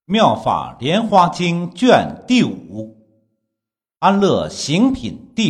妙法莲华经卷第5，安乐行品第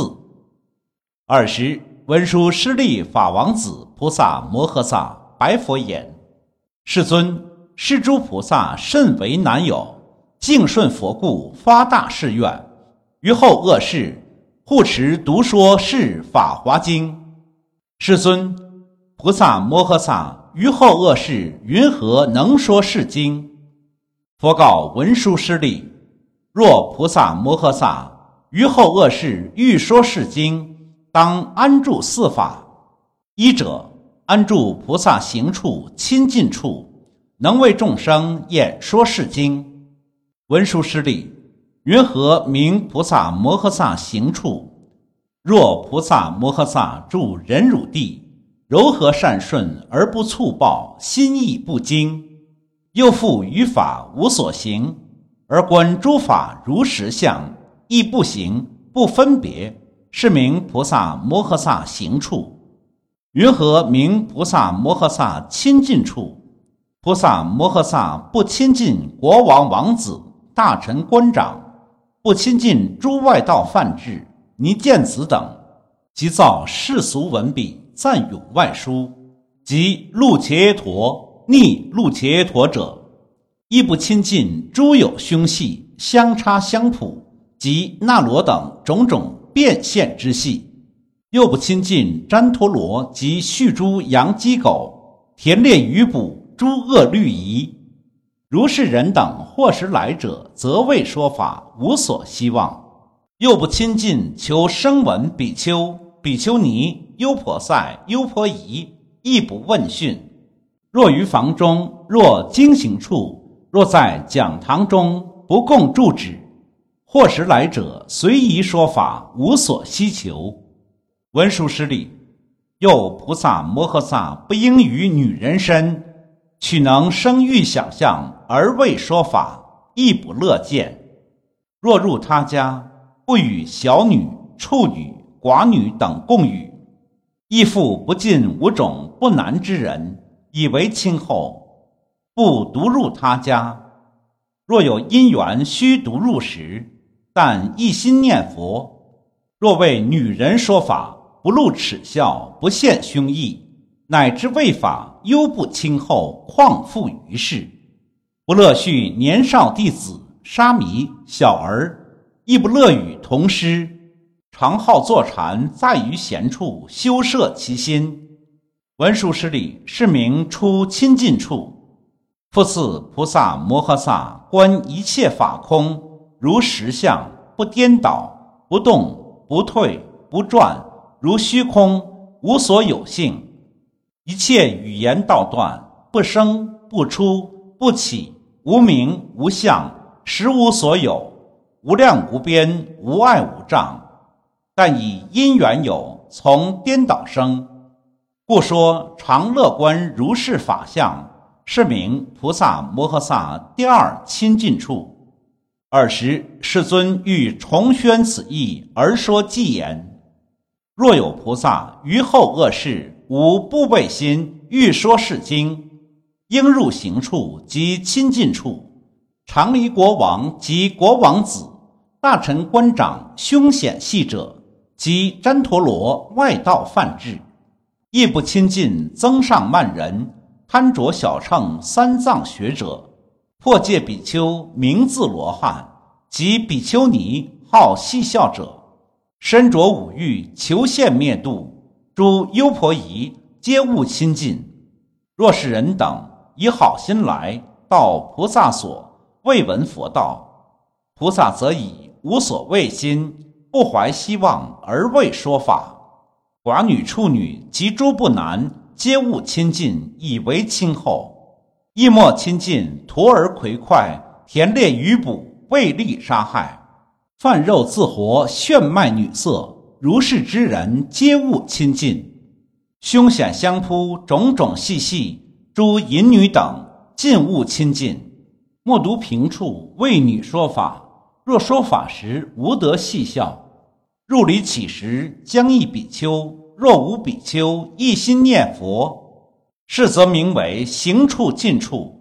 14。20文殊师利法王子菩萨摩诃萨白佛言：世尊，是诸菩萨甚为难有，敬顺佛故发大誓愿，于后恶世护持独说是法华经。世尊，菩萨摩诃萨于后恶世云何能说是经？佛告文殊师利：若菩萨摩诃萨于后恶世欲说是经，当安住4法。一者，安住菩萨行处亲近处，能为众生演说是经。文殊师利：云何名菩萨摩诃萨行处？若菩萨摩诃萨住忍辱地，柔和善顺而不粗暴，心意不惊，又复于法无所行，而观诸法如实相，亦不行不分别，是名菩萨摩诃萨行处。云何名菩萨摩诃萨亲近处？菩萨摩诃萨不亲近国王王子、大臣官长，不亲近诸外道梵志、尼犍子等，即造世俗文笔赞咏外书，即鹿伽陀、逆鹿伽陀者，亦不亲近诸有凶系、相差相谱及那罗等种种变现之系，又不亲近旃陀罗及续诸羊鸡狗、田猎鱼捕诸恶律仪。如是人等或时来者，则为说法无所希望，又不亲近求声闻比丘、比丘尼、优婆塞、优婆夷，亦不问讯。若于房中，若经行处，若在讲堂中，不共住止，或时来者随宜说法，无所希求。文殊师利：又菩萨摩诃萨不应于女人身，取能生育想象而为说法，亦不乐见。若入他家，不与小女、处女、寡女等共语，亦复不近5种不男之人，以为亲厚，不独入他家。若有因缘须独入时，但一心念佛。若为女人说法，不露耻笑，不现凶意，乃至为法犹不亲厚，况复于世。不乐续年少弟子、沙弥、小儿，亦不乐与同师，常好坐禅，在于闲处，修摄其心。文殊师利，是名出亲近处。复次，菩萨摩诃萨观一切法空，如实相，不颠倒，不动，不退，不转，如虚空，无所有性。一切语言道断，不生不出，不起，无名无相，实无所有，无量无边，无碍无障。但以因缘有，从颠倒生，故说常乐观如是法相，是名菩萨摩诃萨第2亲近处。20世尊欲重宣此义而说偈言：若有菩萨于后恶世无怖畏心，欲说是经，应入行处及亲近处，常离国王及国王子、大臣官长、凶险系者及旃陀罗外道梵志，亦不亲近增上慢人、贪着小乘三藏学者、破戒比丘名字罗汉及比丘尼好嬉笑者，身着五欲求现灭度，诸优婆夷皆勿亲近。若是人等以好心来到菩萨所，未闻佛道，菩萨则以无所畏心，不怀希望而为说法。寡女、处女及诸不男，皆勿亲近，以为亲厚。亦莫亲近驼儿葵快、田猎鱼捕，为利杀害。贩肉自活、炫卖女色，如是之人，皆勿亲近。凶险相扑、种种细细，诸淫女等，尽勿亲近。莫独平处为女说法，若说法时无得细笑。入离起时，将一比丘，若无比丘，一心念佛，是则名为行处近处。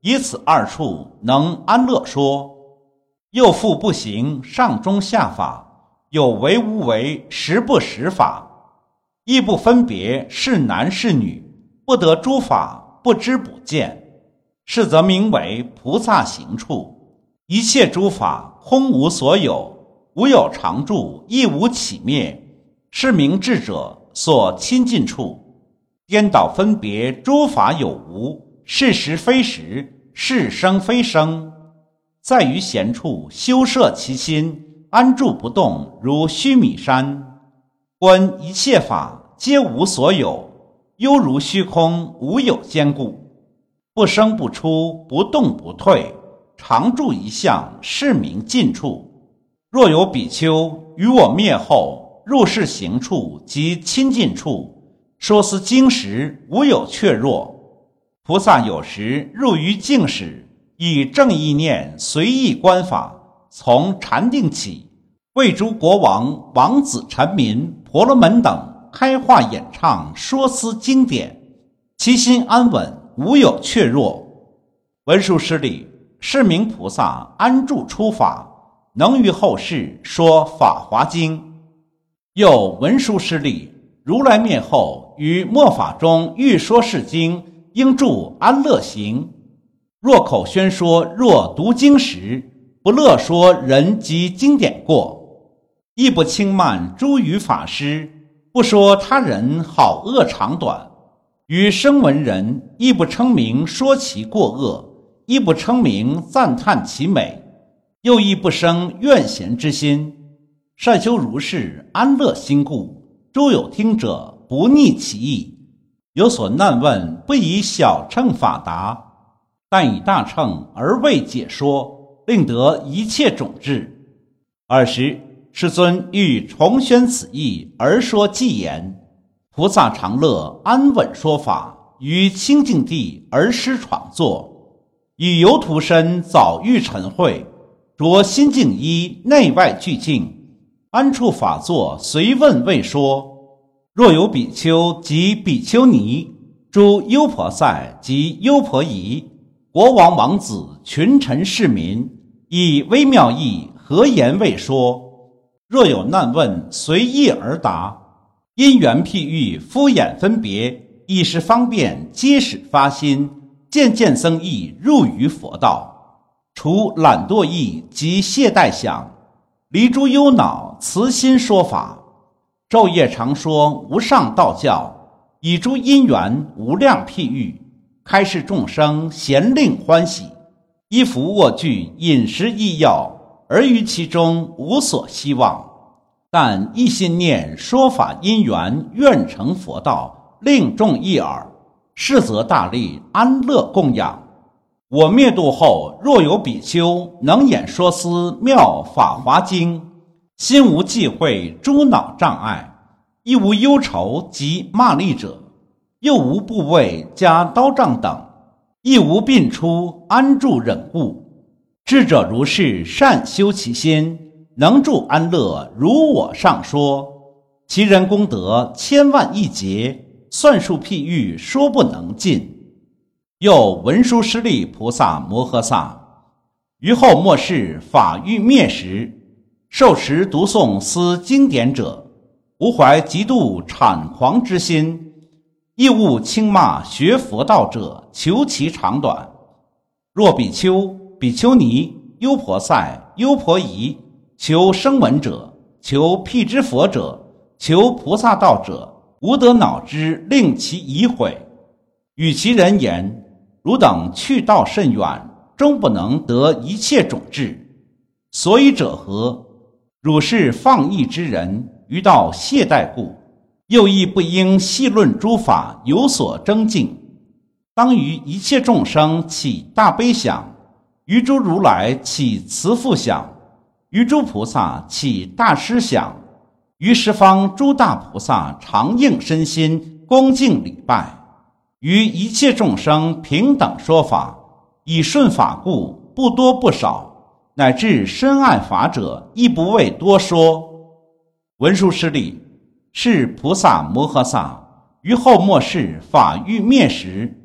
以此二处能安乐说。又复不行上中下法，有为无为实不实法，亦不分别是男是女，不得诸法不知不见，是则名为菩萨行处。一切诸法空无所有，无有常住，亦无起灭，是名智者所亲近处。颠倒分别诸法有无，是实非实，是生非生，在于闲处修摄其心，安住不动，如须弥山。观一切法皆无所有，犹如虚空，无有坚固，不生不出，不动不退，常住一相，是名尽处。若有比丘于我灭后入世行处及亲近处，说思经时无有怯弱。菩萨有时入于净室，以正意念随意观法，从禅定起，为诸国王、王子、臣民、婆罗门等开化演唱说思经典，其心安稳，无有怯弱。文殊师利，是名菩萨安住出法，能于后世说法华经。又文殊师利，如来灭后于末法中欲说是经，应住安乐行。若口宣说，若读经时，不乐说人及经典过，亦不轻慢诸语法师，不说他人好恶长短。于声闻人，亦不称名说其过恶，亦不称名赞叹其美，又亦不生怨嫌之心。善修如是安乐心故，诸有听者不逆其意。有所难问，不以小乘法答，但以大乘而为解说，令得一切种智。尔时世尊欲重宣此义，而说偈言：菩萨常乐安稳说法，于清净地而施创作，以游图身早遇晨会，着心净衣，内外俱净，安处法座，随问未说。若有比丘及比丘尼，诸优婆塞及优婆夷，国王王子，群臣市民，以微妙义和言未说。若有难问，随意而答。因缘譬喻，敷衍分别，一时方便，皆使发心，渐渐增益，入于佛道。除懒惰意及懈怠想，离诸忧恼，慈心说法。昼夜常说无上道教，以诸因缘无量譬喻，开示众生，咸令欢喜。衣服卧具，饮食医药，而于其中无所希望。但一心念说法因缘，愿成佛道，令众一耳，是则大利，安乐供养。我灭度后，若有比丘能演说思妙法华经，心无忌讳，诸恼障碍，亦无忧愁及骂力者，又无部位加刀杖等，亦无病出，安住忍悟。智者如是善修其心，能住安乐，如我上说。其人功德千万亿劫，算数譬喻，说不能尽。又文殊师利菩萨摩诃萨，于后末世法欲灭时，受持读诵思经典者，无怀极度谄狂之心，亦勿轻骂学佛道者，求其长短。若比丘、比丘尼、优婆塞、优婆夷，求声闻者，求辟支佛者，求菩萨道者，无得恼之，令其疑悔。与其人言：汝等去道甚远，终不能得一切种智。所以者何？汝是放逸之人，于道懈怠故，又亦不应细论诸法有所争竞。当于一切众生起大悲想，于诸如来起慈父想，于诸菩萨起大师想，于十方诸大菩萨常应身心，恭敬礼拜。于一切众生平等说法，以顺法故，不多不少，乃至深爱法者，亦不为多说。文殊师利，是菩萨摩诃萨于后末世法欲灭时，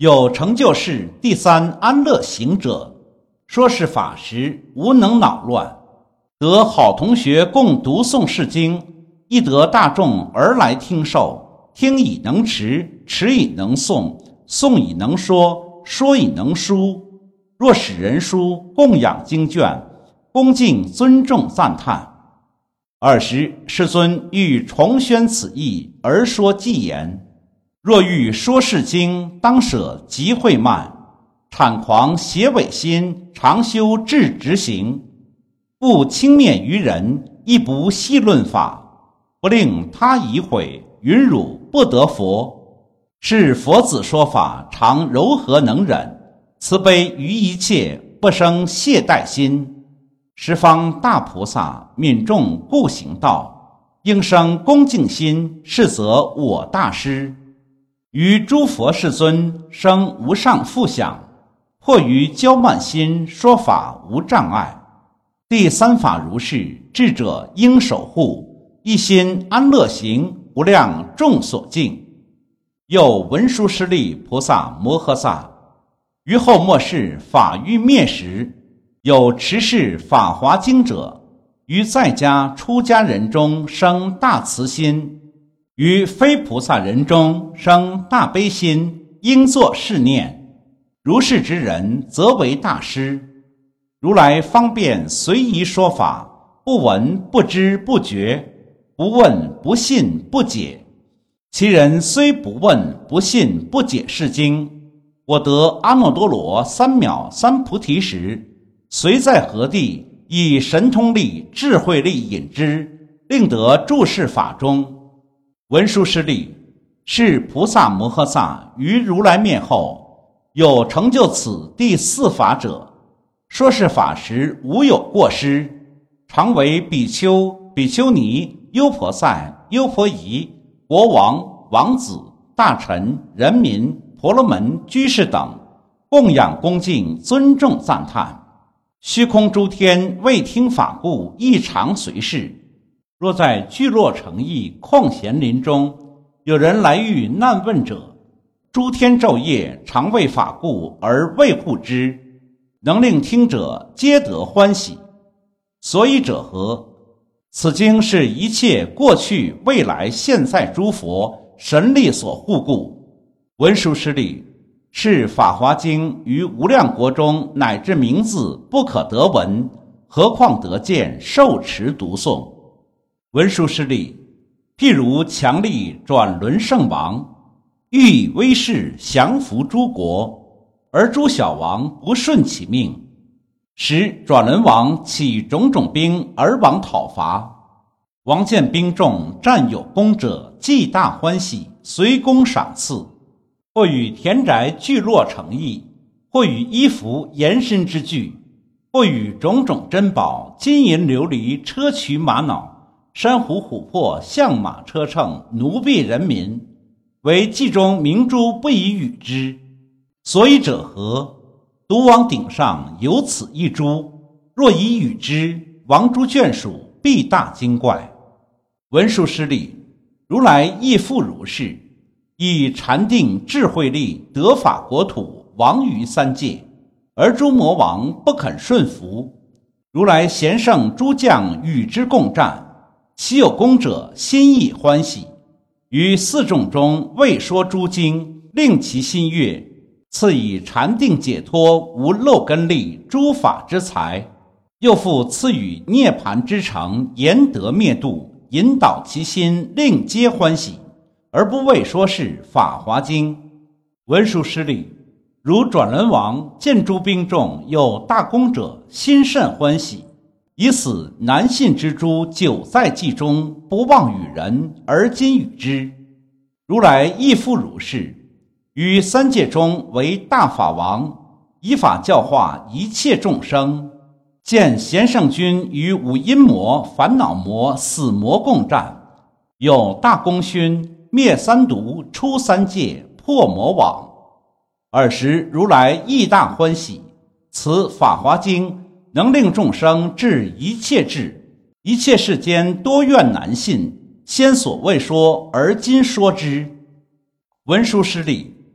有成就世第三安乐行者，说是法时无能恼乱，得好同学共读诵是经，亦得大众而来听受，听以能持，持以能诵，诵以能说，说以能书。若使人书供养经卷，恭敬尊重赞叹。尔时世尊欲重宣此义而说偈言：若欲说是经，当舍极慧慢，谄狂邪伪心，常修至直行，不轻蔑于人，亦不戏论法，不令他疑毁，云汝不得佛。是佛子说法，常柔和能忍，慈悲于一切，不生懈怠心。十方大菩萨悯众故行道，应生恭敬心，是则我大师。于诸佛世尊生无上富享，迫于骄慢心，说法无障碍。第三法如是，智者应守护，一心安乐行，无量众所敬。又文殊师利菩萨摩诃萨于后末世法欲灭时，有持世法华经者，于在家出家人中生大慈心，于非菩萨人中生大悲心，应作是念：如是之人，则为大师。如来方便随宜说法，不闻不知不觉，不问不信不解。其人虽不问不信不解是经，我得阿耨多罗三藐三菩提时，随在何地，以神通力智慧力引之，令得住世法中。文殊师利，是菩萨摩诃萨于如来灭后，有成就此第四法者，说是法时无有过失，常为比丘、比丘尼、优婆塞、优婆夷、国王、王子、大臣、人民、婆罗门、居士等供养恭敬尊重赞叹。虚空诸天未听法故，亦常随侍。若在聚落城邑空闲林中，有人来遇难问者，诸天昼夜常为法故而卫护之，能令听者皆得欢喜。所以者何？此经是一切过去未来现在诸佛神力所护故。文殊师利，是法华经于无量国中乃至名字不可得闻，何况得见受持读诵。文殊师利，譬如强力转轮圣王，欲以威势降服诸国，而诸小王不顺其命，使转轮王起种种兵而往讨伐。王见兵众，战有功者，既大欢喜，随功赏赐，或与田宅聚落城邑，或与衣服延伸之具，或与种种珍宝金银琉璃砗磲玛瑙珊瑚琥珀象马车乘奴婢人民，为计中明珠不以与之。所以者何？独王顶上有此一珠，若以与之，王珠眷属必大惊怪。文殊师利，如来亦复如是，以禅定智慧力得法国土，亡于三界，而诸魔王不肯顺服。如来贤圣诸将与之共战，其有功者心亦欢喜，于四众中未说诸经，令其心悦，赐以禅定解脱无漏根力诸法之财，又复赐予涅盘之城严得灭度，引导其心，令皆欢喜，而不为说是法华经。文殊师利，如转轮王见诸兵众有大功者，心甚欢喜，以此难信之珠久在记中，不忘与人，而今与之。如来亦复如是，于三界中为大法王，以法教化一切众生。见贤圣君与五阴魔、烦恼魔、死魔共战，有大功勋，灭三毒，出三界，破魔网。尔时如来亦大欢喜，此法华经能令众生治一切智，一切世间多怨难信，先所未说，而今说之。文殊师利，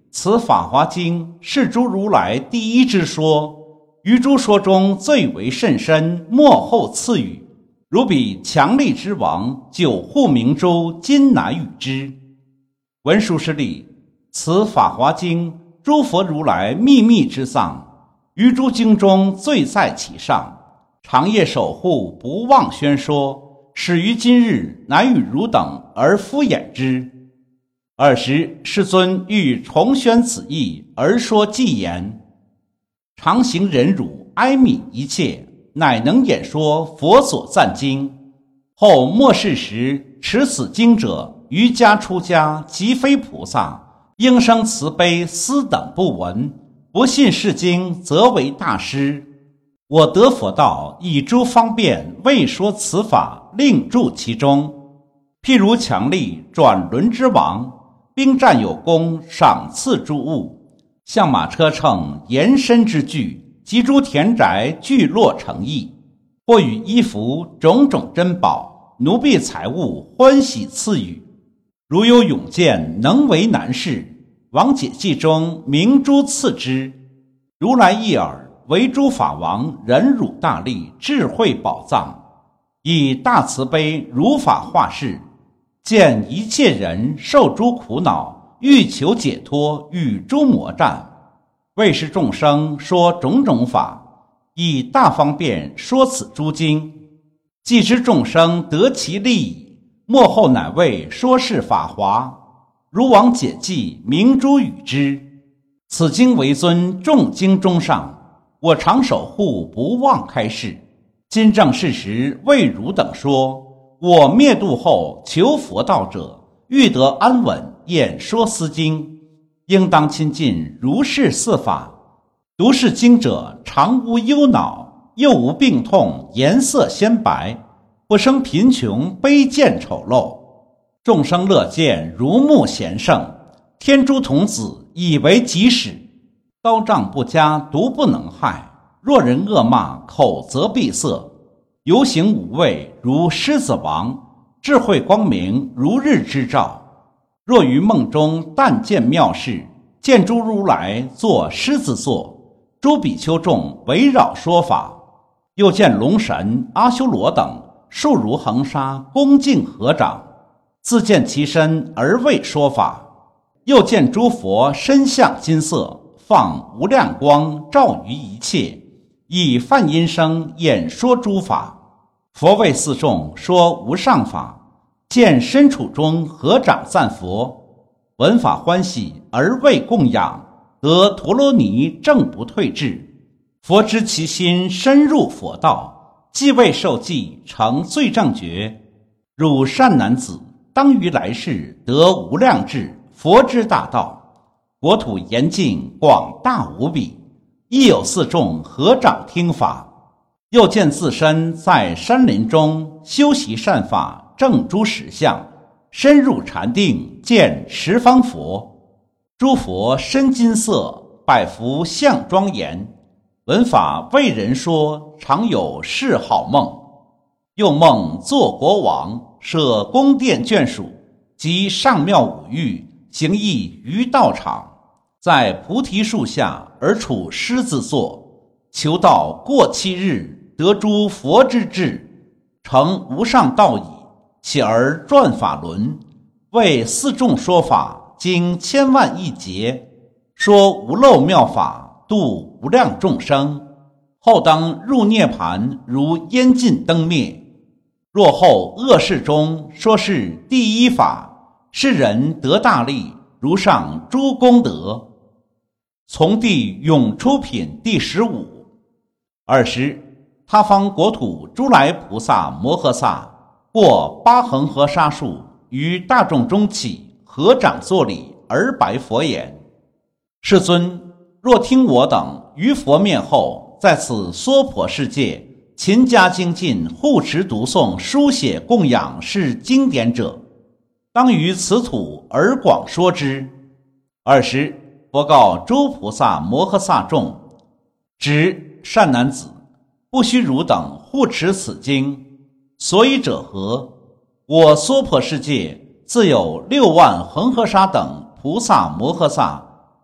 此法华经是诸如来第一之说，于诸说中最为甚深，末后次语。如彼强力之王，久护明珠，今乃与之。文殊师利，此法华经诸佛如来秘密之藏，于诸经中最在其上，长夜守护，不忘宣说，始于今日，乃与汝等而敷衍之。尔时世尊欲重宣此义，而说偈言：常行忍辱，哀悯一切，乃能演说佛所赞经。后末世时，持此经者，于家出家，即非菩萨，应生慈悲，斯等不闻。不信是经，则为大师。我得佛道，以诸方便，为说此法，令住其中。譬如强力转轮之王，兵战有功，赏赐诸物，象马车乘，延伸之具，及诸田宅，聚落成邑，或与衣服，种种珍宝，奴婢财物，欢喜赐予。如有勇健，能为难事，王解记中明珠赐之。如来一耳，为诸法王，忍辱大力，智慧宝藏，以大慈悲如法化世，见一切人受诸苦恼，欲求解脱，与诸魔战，为是众生说种种法，以大方便说此诸经，既知众生得其利益，末后乃为说是法华。如王解记明珠与之，此经为尊众经中上，我常守护，不忘开示。今正是时，为汝等说，我灭度后求佛道者，欲得安稳，演说斯经，应当亲近如是四法。读是经者，常无忧恼，又无病痛，颜色鲜白，不生贫穷，卑贱丑陋，众生乐见，如沐贤圣。天诸童子以为己使，刀杖不加，毒不能害。若人恶骂，口则闭塞。游行无畏，如狮子王，智慧光明，如日之照。若于梦中但见妙事，见诸如来作狮子座，诸比丘众围绕说法，又见龙神、阿修罗等数如恒沙，恭敬合掌，自见其身而为说法。又见诸佛身相金色，放无量光，照于一切，以梵音声演说诸法。佛为四众说无上法，见身处中合掌赞佛，闻法欢喜而为供养，得陀罗尼正不退至。佛知其心深入佛道，既未受记，成罪正觉。汝善男子，当于来世得无量智，佛之大道，国土严净，广大无比，亦有四众合掌听法。又见自身在山林中修习善法，证诸实相，深入禅定，见十方佛。诸佛身金色，百福相庄严，闻法为人说，常有是好梦。又梦做国王，设宫殿眷属，及上妙五欲，行役于道场，在菩提树下而处狮子座，求道过7日，得诸佛之智，成无上道矣。起而转法轮，为四众说法，经千万亿劫，说无漏妙法，度无量众生。后当入涅盘，如烟尽灯灭。若后恶世中，说是第一法，是人得大利，如上诸功德。从地涌出品第15。尔时他方国土诸来菩萨摩诃萨或8恒河沙数，于大众中起，合掌作礼，而白佛言：世尊，若听我等于佛灭后，在此娑婆世界勤加精进，护持读诵，书写供养是经典者，当于此土而广说之。尔时佛告诸菩萨摩诃萨众：只善男子，不须汝等护持此经，所以者何？我娑婆世界自有6万恒河沙等菩萨摩诃萨，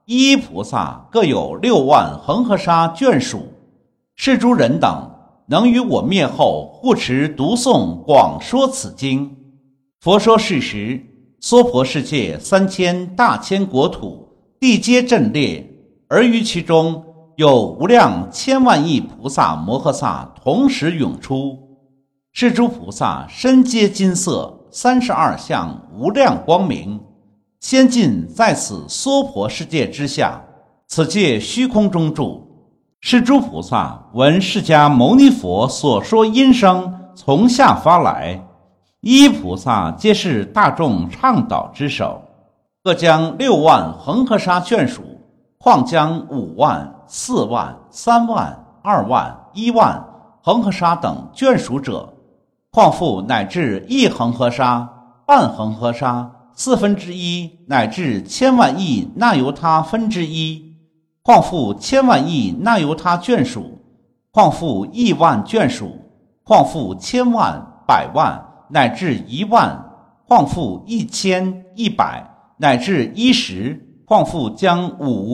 一一菩萨各有6万恒河沙眷属，是诸人等能于我灭后护持读诵广说此经。佛说是时，娑婆世界3000大千国土，地皆震裂，而于其中有无量千万亿菩萨摩诃萨同时涌出。是诸菩萨身皆金色，32相无量光明，先进在此娑婆世界之下，此界虚空中住。是诸菩萨闻释迦牟尼佛所说音声从下发来，一一菩萨皆是大众倡导之首，各将6万恒河沙眷属，况将5万、4万、3万、2万、1万恒河沙等眷属者，况复乃至1恒河沙、半恒河沙、1/4乃至千万亿那由他分之一，况复千万亿那由他眷属，况复亿万眷属，况复千万、百万乃至1万，况复1000、100乃至10，况复将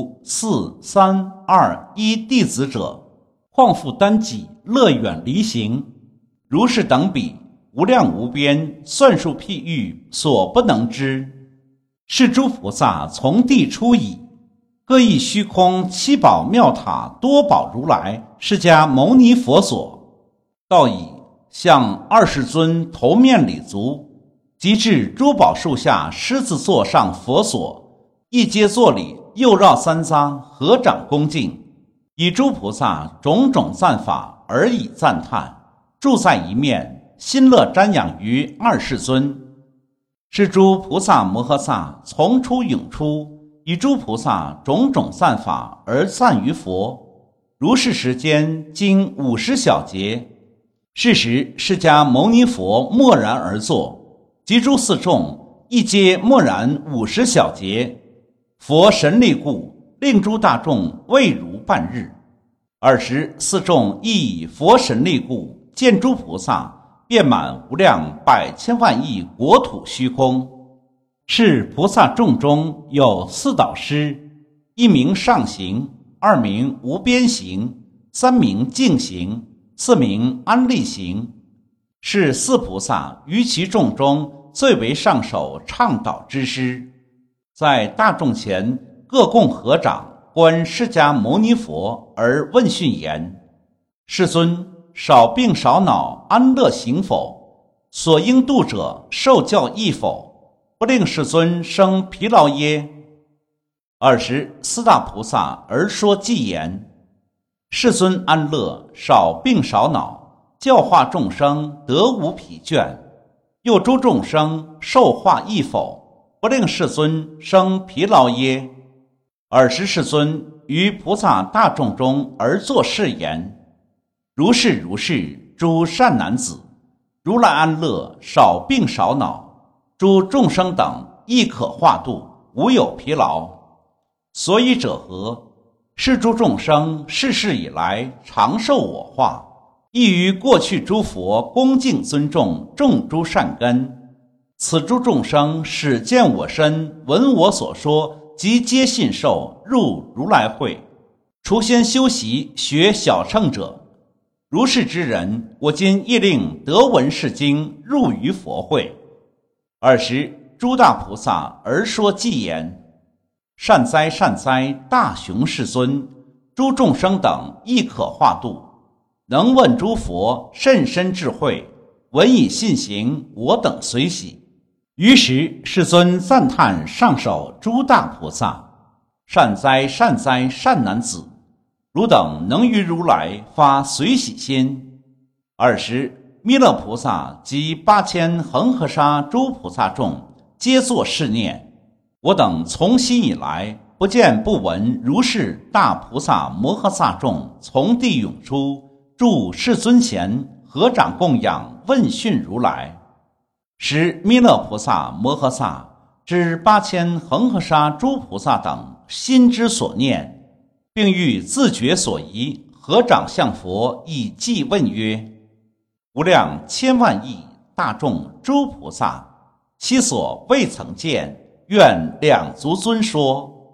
5、4、3、2、1弟子者，况复单己乐远离行。如是等比，无量无边，算数譬喻，所不能知。是诸菩萨从地出矣，各以虚空7宝妙塔多宝如来释迦牟尼佛所，道以向20尊头面礼足，即至诸宝树下狮子座上佛所，一皆作礼，又绕3匝，合掌恭敬，以诸菩萨种种赞法而以赞叹，住在一面，心乐瞻仰于20尊。是诸菩萨摩诃萨从出涌出，以诸菩萨种种赞法而赞于佛。如是时间经50小劫，是时释迦牟尼佛默然而坐，及诸四众亦皆默然50小劫。佛神力故，令诸大众未如半日。尔时四众亦以佛神力故，见诸菩萨遍满无量百千万亿国土虚空。是菩萨众中有4导师，一名上行，2名无边行，3名净行，4名安立行。是4菩萨于其众中最为上首倡导之师，在大众前各共合掌观释迦牟尼佛而问讯言：世尊，少病少恼安乐行否？所应度者受教益否？不令世尊生疲劳耶？尔时4大菩萨而说偈言：世尊安乐，少病少恼，教化众生得无疲倦。又诸众生受化益否？不令世尊生疲劳耶？尔时世尊于菩萨大众中而作是言：如是如是，诸善男子，如来安乐，少病少恼，诸众生等亦可化度，无有疲劳。所以者何？是诸众生世世以来常受我化，亦于过去诸佛恭敬尊重种诸善根。此诸众生始见我身，闻我所说，即皆信受，入如来会。除先修习学小乘者，如是之人，我今亦令得闻是经，入于佛会。尔时诸大菩萨而说偈言：善哉善哉，大雄世尊，诸众生等亦可化度，能问诸佛甚深智慧，闻以信行，我等随喜。于时世尊赞叹上首诸大菩萨：善哉善哉，善男子，汝等能于如来发随喜心。尔时弥勒菩萨及8000恒河沙诸菩萨众皆作是念：我等从昔以来，不见不闻如是大菩萨摩诃萨众从地涌出，住世尊前，合掌供养，问讯如来。时弥勒菩萨摩诃萨知8000恒河沙诸菩萨等心之所念，并欲自觉所疑，合掌向佛以偈问曰：无量千万亿大众诸菩萨，其所未曾见，愿两足尊说。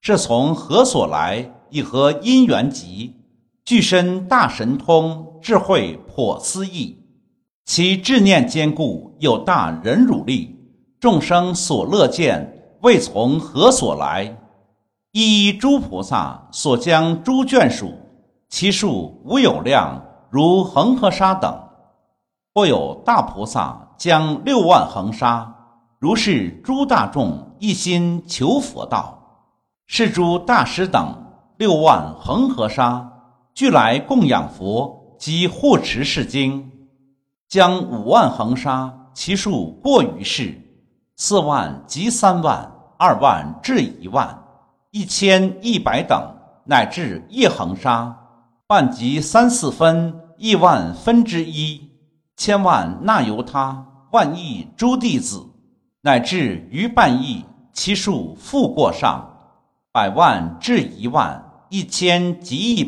是从何所来，亦何因缘集，具身大神通，智慧颇思议。其智念坚固，有大忍辱力，众生所乐见，未从何所来。一一诸菩萨所将诸眷属，其数无有量，如恒河沙等。或有大菩萨将6万恒沙，如是诸大众一心求佛道，是诸大师等6万恒河沙，俱来供养佛及护持是经。将5万恒沙，其数过于是，4万及3万、2万至1万、1100等，乃至1恒沙，半及3、4分，1万分之一，千万那由他，万亿诸弟子，乃至于半亿，其数复过上，100万至1万、1000及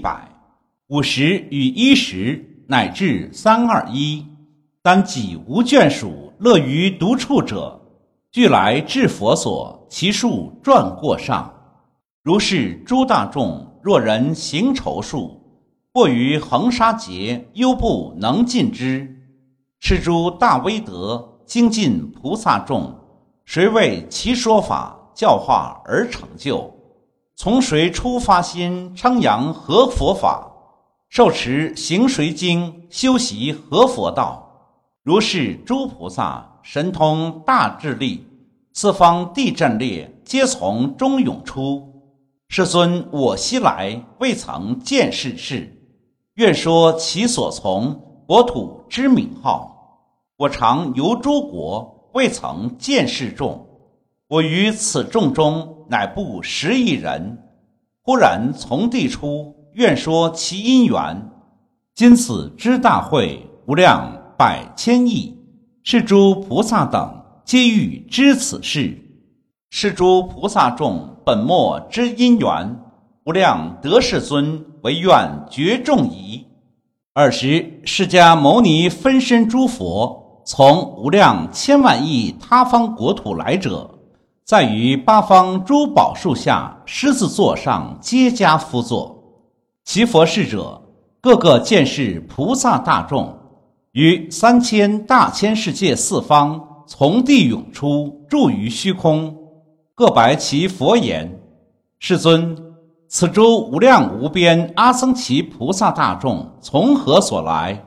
100、50与10，乃至321。单己无眷属，乐于独处者，俱来至佛所，其数转过上。如是诸大众，若人行筹数，过于恒沙劫，犹不能尽之。是诸大威德精进菩萨众，谁为其说法教化而成就？从谁出发心，称扬何佛法？受持行谁经，修习何佛道？如是诸菩萨神通大智力，四方地震裂，皆从中涌出。世尊，我昔来未曾见世事，愿说其所从国土之名号。我常游诸国，未曾见世众。我于此众中，乃不10亿人。忽然从地出，愿说其因缘。今此之大会，无量百千亿，是诸菩萨等皆欲知此事。是诸菩萨众本末之因缘，无量得世尊唯愿绝众疑。20释迦牟尼分身诸佛，从无量千万亿他方国土来者，在于八方诸宝树下狮子座上皆加趺坐。其佛事者，个个见是菩萨大众，于3000大千世界四方，从地涌出，住于虚空，各白其佛言：世尊，此诸无量无边阿僧祇菩萨大众从何所来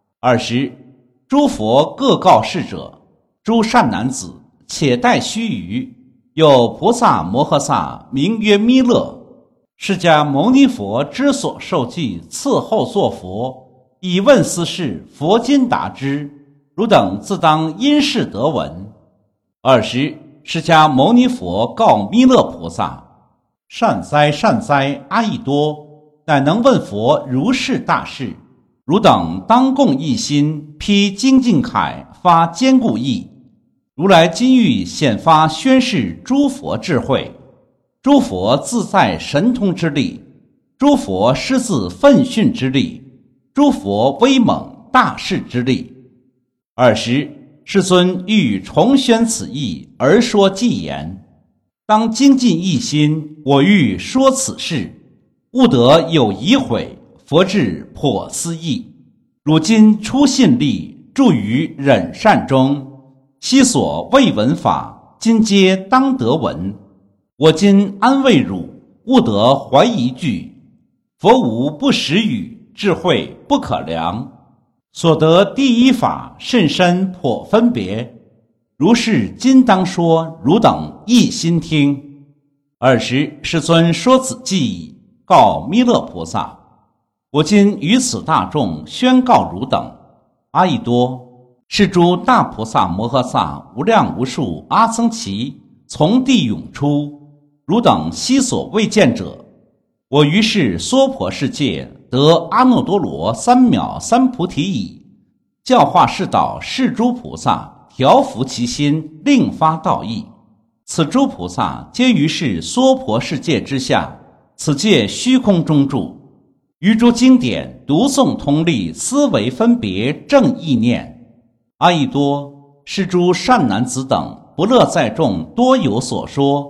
？20诸佛各告示者：诸善男子，且待须臾，有菩萨摩诃萨名曰弥勒，释迦牟尼佛之所受记，次后作佛，以问斯事，佛今答之，汝等自当因事得闻。20释迦牟尼佛告弥勒菩萨：善哉善哉，阿逸多，乃能问佛如是大事，汝等当共一心，披精进铠，发坚固意。如来今欲显发宣示诸佛智慧，诸佛自在神通之力，诸佛师自奋训之力，诸佛威猛大势之力。20世尊欲重宣此意，而说偈言：当精进一心，我欲说此事，勿得有疑悔，佛智颇思议。汝今出信力，住于忍善中，昔所未闻法，今皆当得闻。我今安慰汝，勿得怀疑惧。佛无不实语，智慧不可量。所得第一法，甚深颇分别。如是今当说，汝等一心听。20世尊说此偈，告弥勒菩萨：我今于此大众宣告汝等：阿逸多，是诸大菩萨摩诃萨无量无数阿僧祇从地涌出，汝等昔所未见者。我于是娑婆世界得阿耨多罗三藐三菩提已，教化世道是诸菩萨，调伏其心，令发道义。此诸菩萨皆于是娑婆世界之下，此界虚空中住，于诸经典读诵通力，思维分别正意念。阿逸多，是诸善男子等不乐在众多有所说，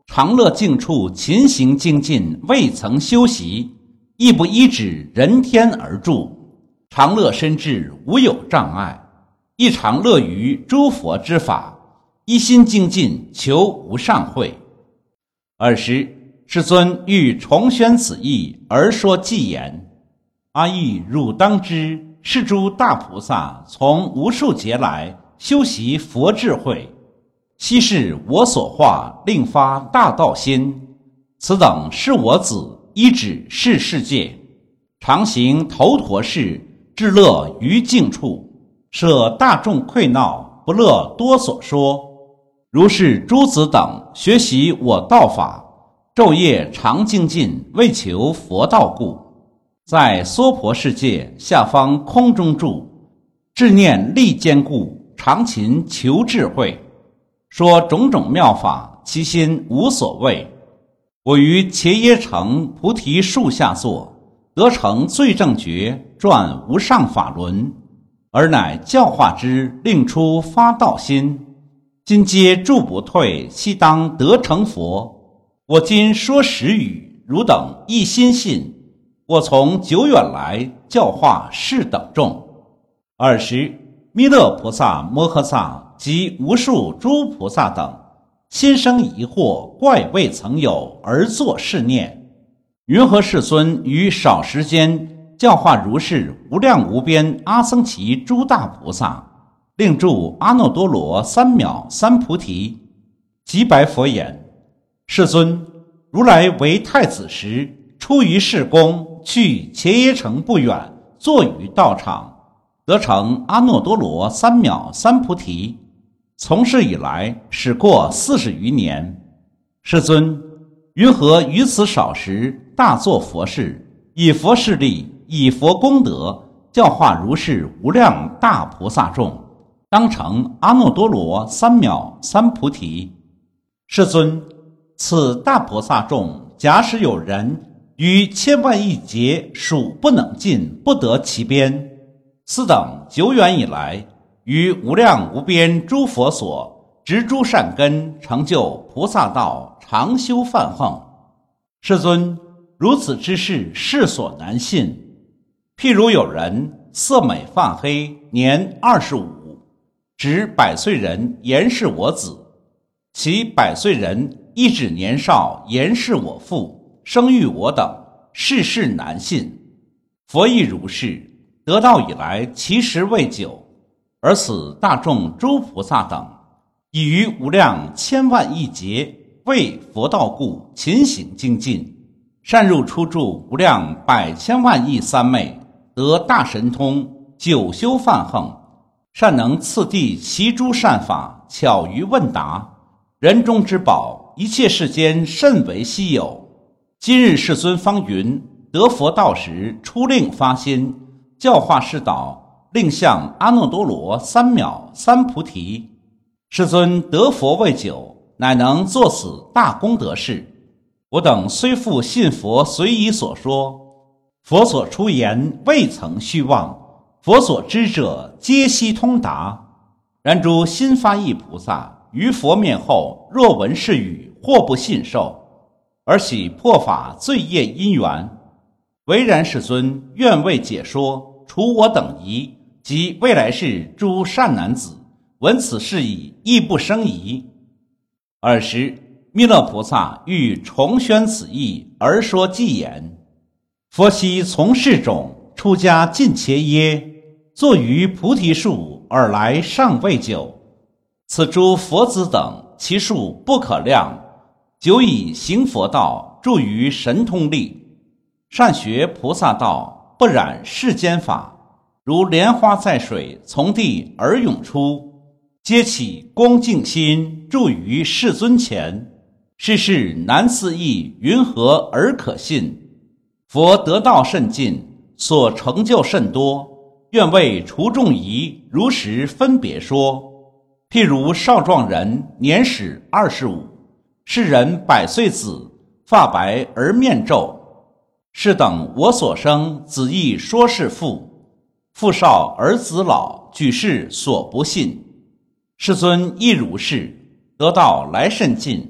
常乐境处勤行精进，未曾休息，亦不依止人天而住，常乐身至无有障碍，亦常乐于诸佛之法，一心精进，求无上慧。尔时世尊欲重宣此义，而说偈言：阿逸汝当知，是诸大菩萨从无数劫来修习佛智慧，悉是我所化，令发大道心。此等是我子，依止是世界，常行头陀事，至乐于境处，舍大众溃闹，不乐多所说。如是诸子等学习我道法，昼夜常精进，为求佛道故，在娑婆世界下方空中住，智念力坚固，常勤求智慧，说种种妙法，其心无所谓。我于伽耶城菩提树下坐，得成最正觉，转无上法轮，而乃教化之，令出发道心。今皆住不退，悉当得成佛。我今说实语，汝等一心信。我从久远来，教化是等众。尔时弥勒菩萨摩诃萨及无数诸菩萨等，心生疑惑，怪未曾有，而作是念：云何世尊于少时间教化如是无量无边阿僧祇诸大菩萨，令住阿耨多罗三藐三菩提？即白佛言：世尊，如来为太子时，出于世宫，去伽耶城不远，坐于道场，得成阿耨多罗三藐三菩提。从事以来，始过40余年。世尊，云何于此少时，大作佛事，以佛势力，以佛功德，教化如是无量大菩萨众，当成阿耨多罗三藐三菩提？世尊，此大菩萨众，假使有人于千万亿劫数不能尽，不得其边。斯等久远以来，于无量无边诸佛所植诸善根，成就菩萨道，常修梵行。世尊，如此之事，世所难信。譬如有人色美发黑，年25，指100岁人言是我子，其100岁人亦指年少言是我父，生育我等，世事难信。佛亦如是，得道以来，其时未久，而此大众诸菩萨等，已于无量千万亿劫，为佛道故，勤行精进，善入出住无量百千万亿三昧，得大神通，久修梵行，善能次第其诸善法，巧于问答，人中之宝，一切世间甚为稀有。今日世尊方云，得佛道时，出令发心，教化世道，令向阿耨多罗三藐三菩提。世尊得佛未久，乃能作此大功德事。我等虽复信佛随以所说，佛所出言未曾虚妄，佛所知者皆悉通达。然诸心发意菩萨于佛面后，若闻是语，或不信受，而喜破法罪业因缘。唯然世尊愿为解说，除我等疑，及未来世诸善男子，闻此事已，亦不生疑。尔时弥勒菩萨欲重宣此义，而说偈言：佛昔从世种，出家进伽耶，坐于菩提树，尔来尚未久。此诸佛子等，其数不可量，久以行佛道，住于神通力，善学菩萨道，不染世间法，如莲花在水，从地而涌出，皆起恭敬心，住于世尊前。世事难思议，云何而可信？佛得道甚尽，所成就甚多，愿为除众疑，如实分别说。譬如少壮人，年始25，是人100岁子，发白而面皱。是等我所生，子亦说是父，父少而子老，举世所不信。世尊亦如是，得道来甚近，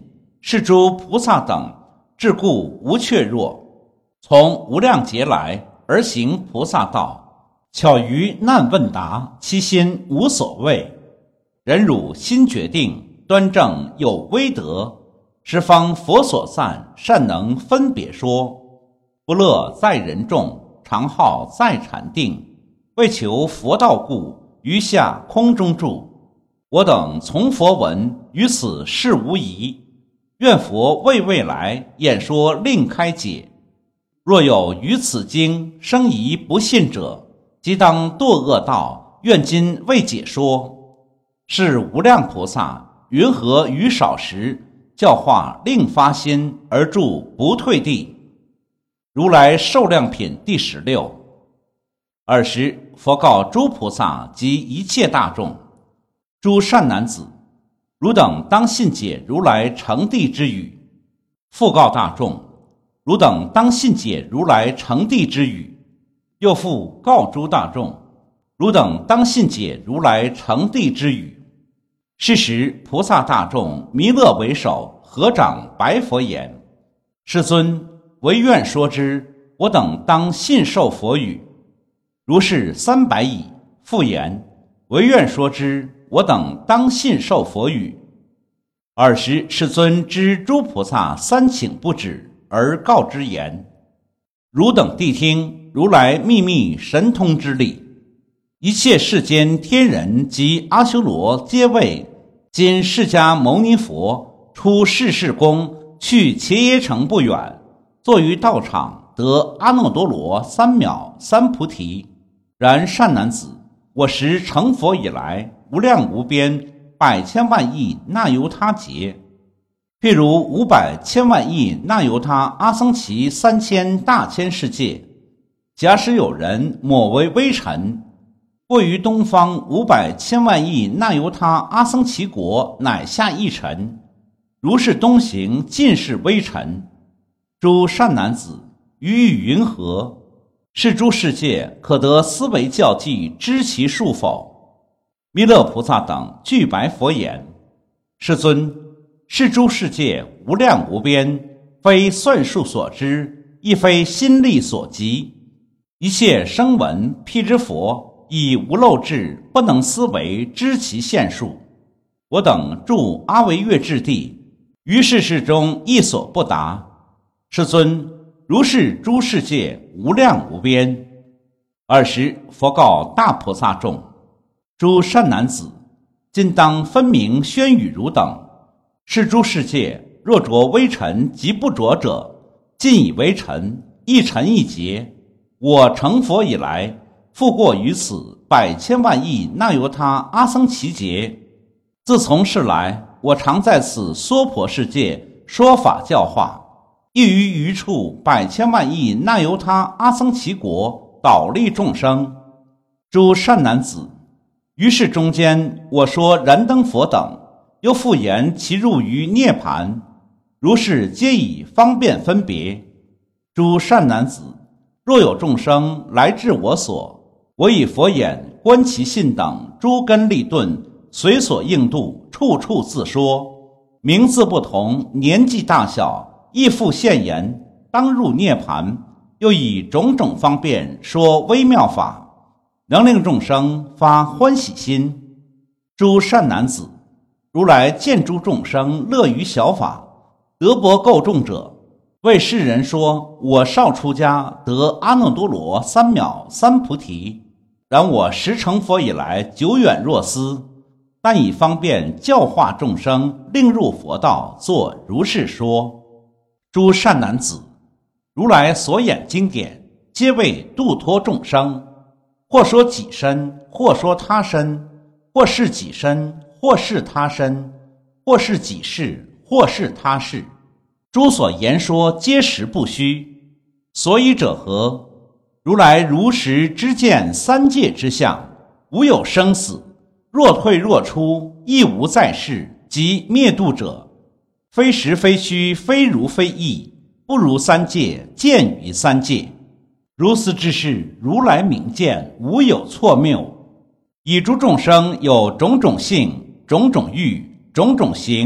是诸菩萨等至故无怯弱，从无量劫来而行菩萨道，巧于难问答，其心无所谓。忍辱心决定，端正有威德，十方佛所赞，善能分别说。不乐在人众，常好在禅定，为求佛道故，于下空中住。我等从佛闻，于此事无疑。愿佛为未来演说另开解。若有于此经生疑不信者，即当堕恶道，愿今为解说。是无量菩萨云何于少时，教化令发心而住不退地。如来寿量品第16。尔时佛告诸菩萨及一切大众：诸善男子，汝等当信解如来成地之语。复告大众：汝等当信解如来成地之语。又复告诸大众：汝等当信解如来成地之语。是时菩萨大众弥勒为首，合掌白佛言：世尊，唯愿说之，我等当信受佛语。如是300已。复言：唯愿说之，我等当信受佛语。尔时世尊知诸菩萨三请不止，而告之言：汝等谛听，如来秘密神通之力，一切世间天人及阿修罗皆为今释迦牟尼佛出世事宫，去伽耶城不远，坐于道场，得阿耨多罗三藐三菩提。然善男子，我时成佛以来，无量无边百千万亿那由他劫，譬如500千万亿那由他阿僧祇3000大千世界。假使有人抹为微尘，位于东方500千万亿那由他阿僧祇国，乃下一尘。如是东行，尽是微尘。诸善男子，于意云何？是诸世界可得思维教计，知其数否？弥勒菩萨等具白佛言：世尊，是诸世界无量无边，非算数所知，亦非心力所及。一切声闻辟支佛，以无漏智，不能思维知其限数。我等住阿维越智地，于世事中亦所不达。世尊，如是诸世界无量无边。尔时佛告大菩萨众：诸善男子，今当分明宣语汝等：是诸世界若着微尘及不着者，尽以为尘，一尘一劫。我成佛以来，复过于此百千万亿那由他阿僧祇劫。自从世来，我常在此娑婆世界说法教化，亦于余处百千万亿那由他阿僧祇国导利众生。诸善男子，于是中间我说燃灯佛等，又复言其入于涅盘，如是皆以方便分别。诸善男子，若有众生来至我所，我以佛眼观其信等诸根利钝，随所应度，处处自说。名字不同，年纪大小，亦复现言，当入涅盘。又以种种方便说微妙法，能令众生发欢喜心。诸善男子，如来见诸众生乐于小法，德薄垢重者，为世人说我少出家得阿耨多罗三藐三菩提。然我时成佛以来，久远若斯，但以方便教化众生，令入佛道，作如是说。诸善男子，如来所演经典，皆为度脱众生，或说己身，或说他身，或是己身，或是他身，或是己事，或是他事。诸所言说，皆实不虚。所以者何？如来如实知见三界之相，无有生死，若退若出，亦无在世，即灭度者，非实非虚，非如非异，不如三界，见于三界。如斯之事，如来明见，无有错谬。以诸众生有种种性，种种欲，种种行，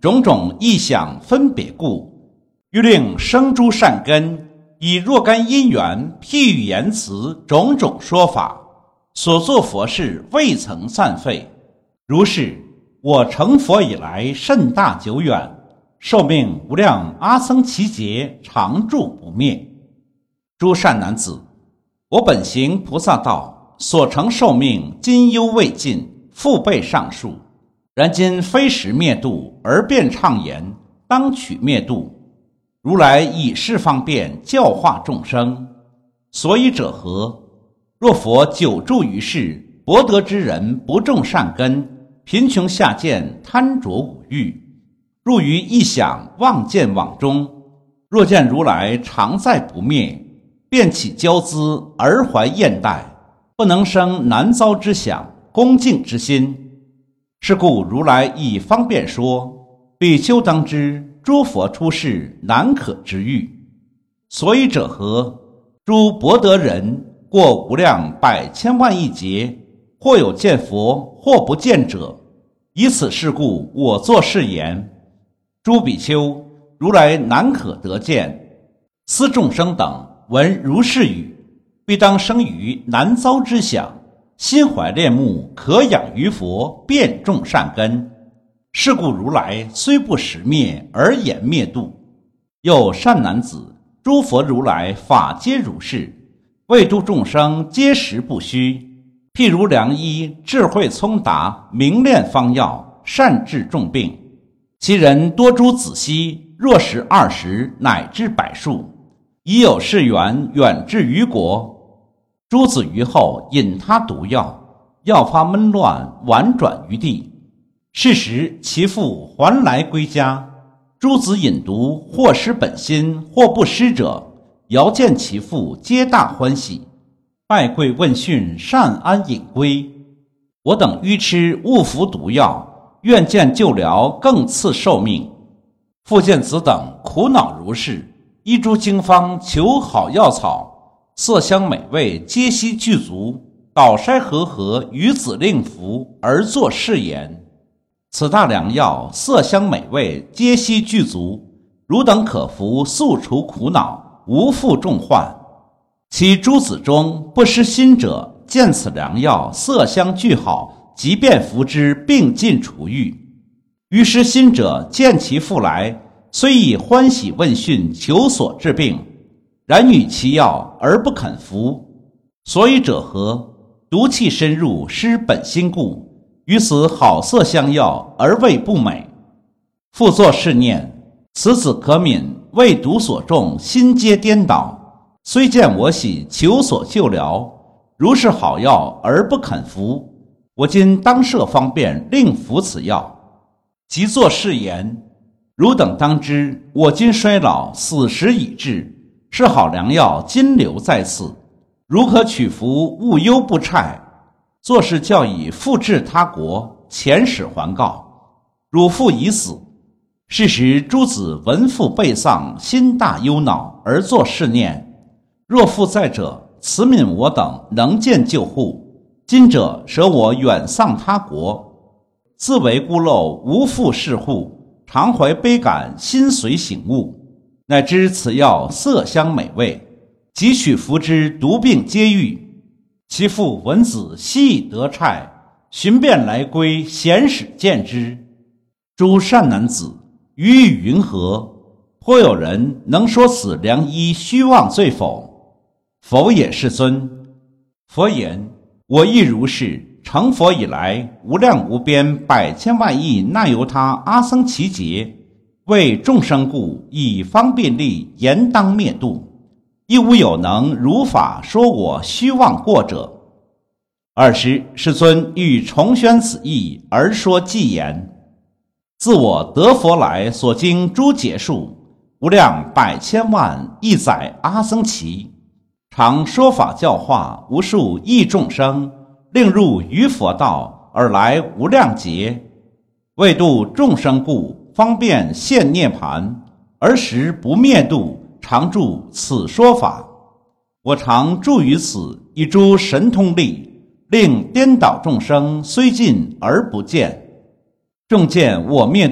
种种异想分别故，欲令生诸善根，以若干因缘譬喻言辞种种说法，所作佛事未曾散废。如是，我成佛以来甚大久远，寿命无量阿僧祇劫，常住不灭。诸善男子，我本行菩萨道，所成寿命今犹未尽，复备上述。然今非时灭度，而便畅言，当取灭度。如来以是方便教化众生，所以者何？若佛久住于世，博得之人不种善根，贫穷下贱，贪着五欲，入于异想妄见网中，若见如来常在不灭，便起骄姿而怀厌怠，不能生难遭之想，恭敬之心。是故如来以方便说，比丘当知，诸佛出世难可知喻。所以者何？诸博得人过无量百千万亿劫，或有见佛，或不见者。以此事故，我作是言：诸比丘，如来难可得见。斯众生等闻如是语，必当生于难遭之想，心怀恋慕，可养于佛，便种善根。是故如来虽不实灭，而言灭度。又善男子，诸佛如来法皆如是，为度众生，皆实不虚。譬如良医，智慧聪达，明炼方药，善治重病。其人多诸子息，若食20乃至100数，已有是缘，远至于国。诸子于后引他毒药，药发闷乱，婉转于地。是时其父还来归家，诸子饮毒，或失本心，或不失者，遥见其父，皆大欢喜，拜跪问讯，善安隐归。我等愚痴误服毒药，愿见救疗，更赐寿命。复见子等苦恼如是，依诸经方求好药草，色香美味皆悉具足，导筛和合，与子令服，而作是言：此大良药，色香美味皆悉具足，汝等可服，速除苦恼，无复重患。其诸子中不失心者，见此良药色香俱好，即便服之，病尽除愈。于失心者，见其父来，虽以欢喜问讯，求所治病，然与其药而不肯服。所以者何？毒气深入，失本心故，于此好色香药而味不美。复作是念：此子可悯，为毒所中，心皆颠倒。虽见我喜，求所救疗，如是好药而不肯服。我今当设方便，令服此药。即作是言：汝等当知，我今衰老，死时已至，是好良药，今留在此。如可取服，勿忧不辍。作是教以复至他国，遣使还告。汝父已死。是时诸子闻父被丧，心大忧恼，而作是念：若父在者，慈悯我等，能见救护。今者舍我远丧他国，自为孤陋，无复侍护，常怀悲感，心随醒悟，乃知此药色香美味，即取服之，毒病皆愈。其父闻子悉以得差，寻遍来归，遣使见之。诸善男子，于语云何？或有人能说此良医虚妄罪否？否也，世尊。佛言：我亦如是，成佛以来，无量无边百千万亿那由他阿僧祇劫，为众生故，以方便力，言当灭度。亦无有能如法说我虚妄过者。尔时世尊欲重宣此义，而说偈言：自我得佛来所经诸劫数，无量百千万亿载阿僧祇，常说法教化无数亿众生，令入于佛道，而来无量劫。为度众生故，方便现涅槃，而时不灭度，常住此说法。我常住于此，以诸神通力，令颠倒众生虽尽而不见。众见我灭度，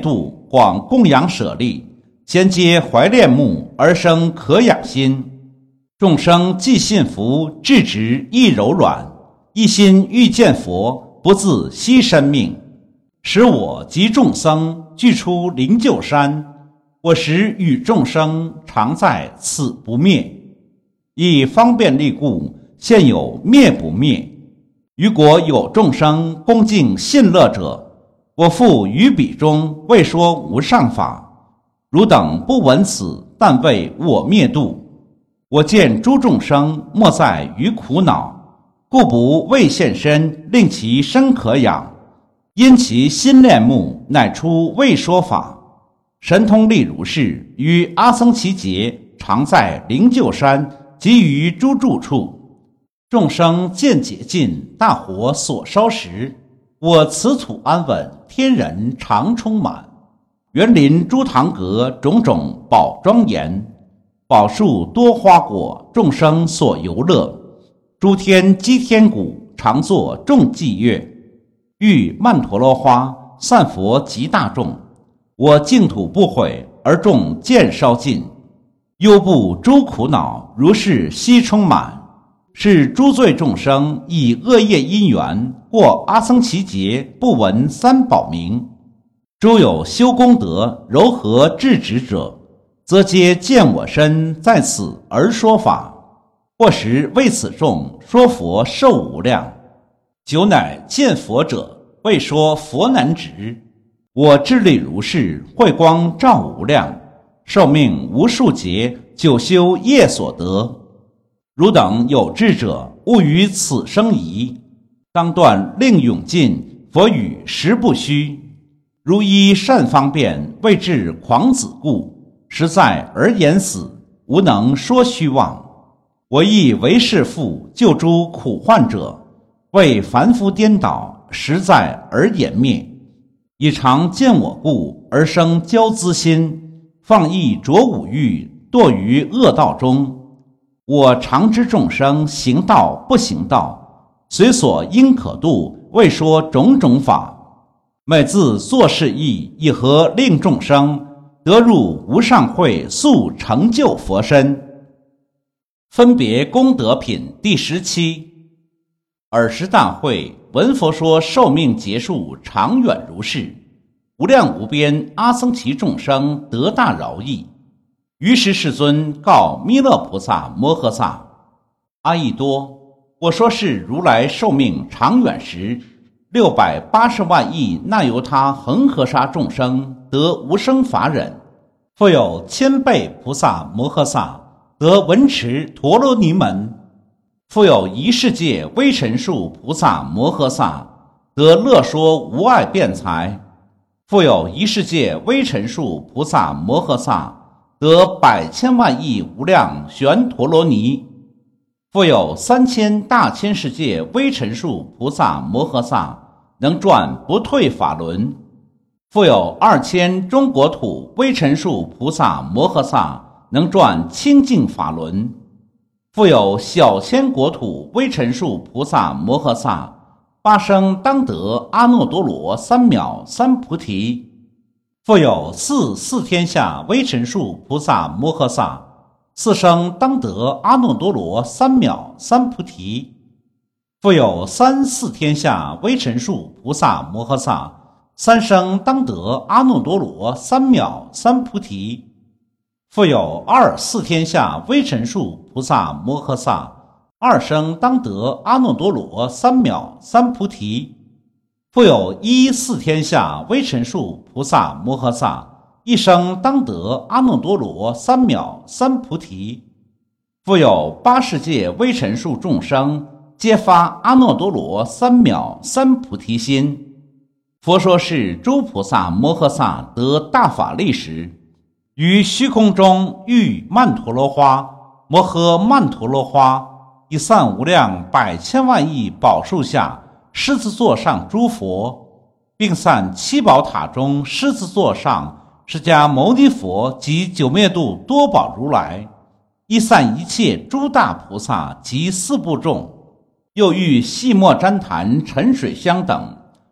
广供养舍利，先皆怀恋慕而生可养心。众生既信服，智直亦柔软，一心欲见佛，不自惜生命。使我及众僧俱出灵鹫山，我时与众生常在此不灭。以方便力故，现有灭不灭。于国有众生恭敬信乐者，我复于彼中未说无上法。汝等不闻此，但为我灭度。我见诸众生莫在于苦恼，故不为现身，令其身可养。因其心恋慕，乃出未说法。神通力如是，于阿僧祇劫常在灵鹫山及于诸住处。众生见解尽，大火所烧时，我此土安稳，天人常充满。园林诸堂阁，种种宝庄严，宝树多花果，众生所游乐。诸天积天鼓，常作众伎乐。欲曼陀罗花，散佛极大众。我净土不毁，而众渐烧尽。忧怖诸苦恼，如是悉充满。是诸罪众生以恶业因缘，过阿僧祇劫，不闻三宝名。诸有修功德，柔和智直者，则皆见我身在此而说法。或时为此众说佛寿无量。久乃见佛者，谓说佛难值。我智力如是，慧光照无量，寿命无数劫，久修业所得。汝等有智者，勿于此生疑。当断令永尽，佛语实不虚。如依善方便，谓至狂子故，实在而言死，无能说虚妄。我亦为是父，救诸苦患者，为凡夫颠倒，实在而言灭。以常见我故，而生骄恣心，放逸着五欲，堕于恶道中。我常知众生行道不行道，随所应可度，为说种种法。每自作是意，以何令众生得入无上慧，速成就佛身。分别功德品第17。尔时大会，闻佛说寿命劫数长远如是，无量无边阿僧祇众生得大饶益。于是世尊告弥勒菩萨摩诃萨：阿逸多，我说是如来寿命长远时，680万亿那由他恒河沙众生得无生法忍，复有千倍菩萨摩诃萨得闻持陀罗尼门，复有一世界微尘数菩萨摩诃萨得乐说无碍辩才，复有一世界微尘数菩萨摩诃萨得100千万亿无量旋陀罗尼，复有3000大千世界微尘数菩萨摩诃萨能转不退法轮，复有2000中国土微尘数菩萨摩诃萨能转清净法轮，复有小千国土微尘数菩萨摩诃萨8生当得阿耨多罗三藐三菩提，复有四天下微尘数菩萨摩诃萨4生当得阿耨多罗三藐三菩提，复有4天下微尘数菩萨摩诃萨3生当得阿耨多罗三藐三菩提，复有4天下微尘数菩萨摩诃萨2生当得阿耨多罗三藐三菩提，复有4天下微尘数菩萨摩诃萨1生当得阿耨多罗三藐三菩提，复有8世界微尘数众生皆发阿耨多罗三藐三菩提心。佛说是诸菩萨摩诃萨得大法力时，于虚空中遇曼陀罗花，摩诃曼陀罗花，以散无量100千万亿宝树下狮子座上诸佛，并散七宝塔中狮子座上释迦牟尼佛及九灭度多宝如来，亦散一切诸大菩萨及四部众，又遇细末旃檀沉水香等，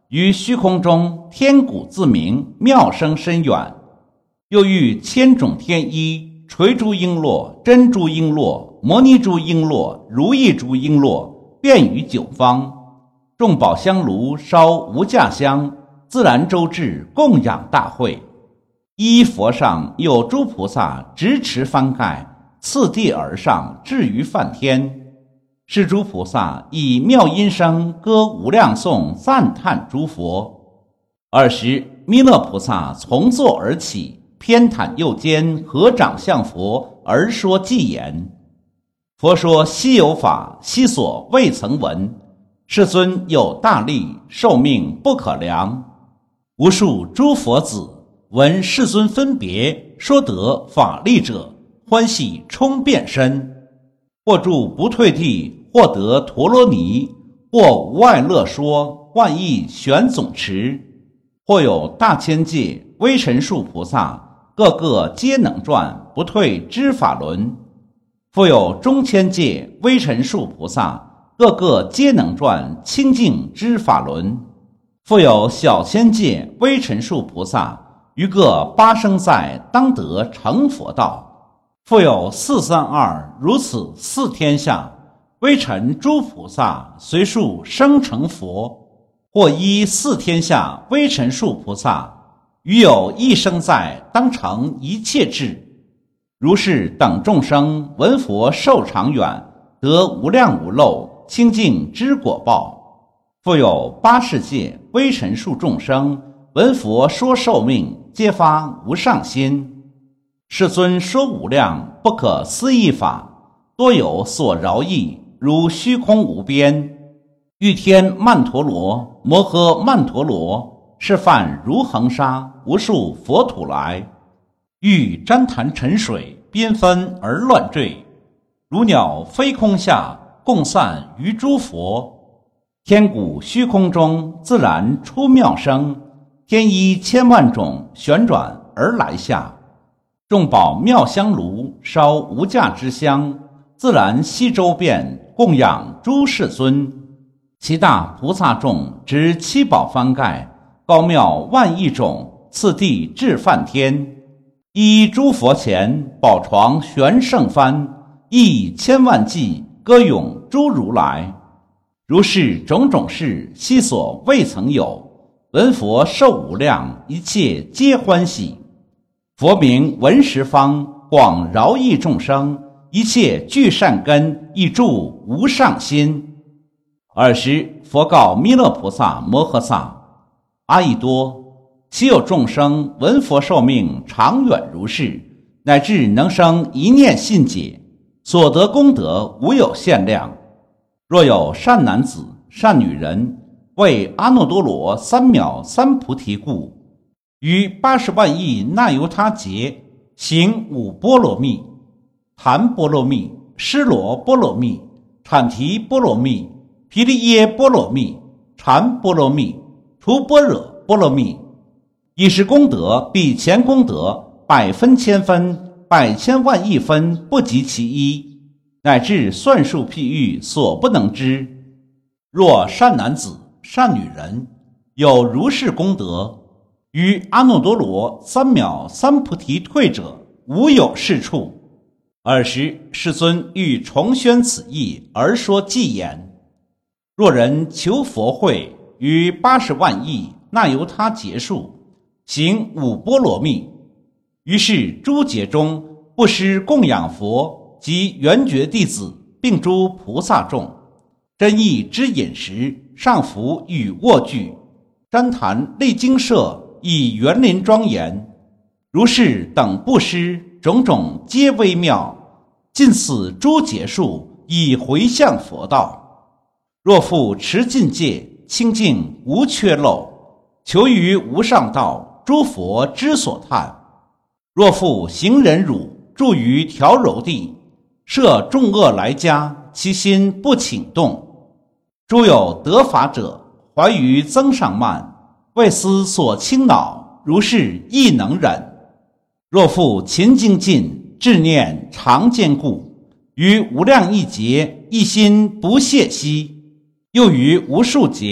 于虚空中天鼓自鸣，妙声深远。又遇千种天衣，垂珠璎珞、珍珠璎珞、摩尼珠璎珞、如意珠璎珞，遍于九方。众宝香炉烧无价香，自然周至供养大会。一佛上有诸菩萨执持幡盖，次第而上，至于梵天。是诸菩萨以妙音声歌无量颂，赞叹诸佛。尔时弥勒菩萨从座而起，偏袒右肩，合掌向佛而说偈言：佛说稀有法，昔所未曾闻。世尊有大力，寿命不可量。无数诸佛子闻世尊分别说得法力者，欢喜冲遍身，或住不退地，或得陀罗尼，或无碍乐说，万亿玄总持，或有大千界微尘数菩萨，个个皆能转不退知法轮；复有中千界微尘数菩萨，个个皆能转清净知法轮；复有小千界微尘数菩萨，于各八生在当得成佛道。复有432如此四天下微尘诸菩萨，随数生成佛，或依四天下微尘数菩萨，于有一生在当成一切智。如是等众生闻佛寿长远，得无量无漏清净之果报。复有八世界微尘数众生闻佛说寿命，皆发无上心。世尊说无量不可思议法，多有所饶益，如虚空无边。欲天曼陀罗、摩诃曼陀罗示范如恒沙，无数佛土来，欲旃檀沉水，缤纷而乱坠，如鸟飞空下，共散于诸佛。天鼓虚空中自然出妙声，天衣千万种旋转而来下。众宝妙香炉烧无价之香，自然悉周遍，供养诸世尊。其大菩萨众执七宝幡盖，高妙万亿种，次第至梵天。依诸佛前宝床悬圣幡，亦千万计歌咏诸如来。如是种种事，昔所未曾有。闻佛寿无量，一切皆欢喜。佛名闻十方，广饶益众生，一切具善根，亦住无上心。尔时佛告弥勒菩萨摩诃萨：阿逸多，岂有众生闻佛寿命长远如是，乃至能生一念信解，所得功德无有限量。若有善男子善女人，为阿耨多罗三藐三菩提故，于80万亿那由他劫行五波罗蜜：檀波罗蜜、尸罗波罗蜜、产提波罗蜜、毗梨耶波罗蜜、禅波罗蜜、除般若波罗蜜，以是功德比前功德百分千分、百千万亿分不及其一，乃至算数譬喻所不能知。若善男子善女人有如是功德，于阿耨多罗三藐三菩提退者，无有是处。尔时世尊欲重宣此义，而说偈言：若人求佛慧，于80万亿那由他劫数行五波罗蜜，于是诸劫中不施供养佛及圆觉弟子，并诸菩萨众，真意之饮食，上服与卧具，旃檀类精舍，以园林庄严。如是等布施，种种皆微妙，尽此诸劫数，以回向佛道。若复持禁戒，清净无缺漏，求于无上道，诸佛之所叹。若复行忍辱，住于调柔地，摄众恶来家，其心不倾动。诸有得法者，怀于增上慢，为思所倾恼，如是亦能忍。若复勤精进，志念常坚固，于无量亿劫，一心不懈息，又于无数劫